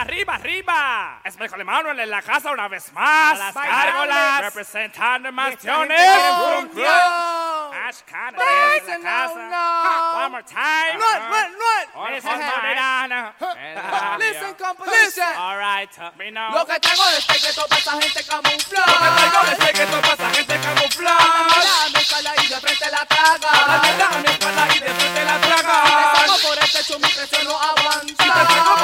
arriba, arriba. Es Michael Manuel en la casa una vez más. Las gárgolas. Representando mansiones. Ash Khan en la casa. One more time. Listen, competition. All right, me know. Lo que traigo es que toda esa gente camufla. Lo que traigo es que toda esa gente camufla. La mi espalda y de frente la traga. La mi espalda y de frente la traga. Te saco por el techo, mi presión no aguanta. Te saco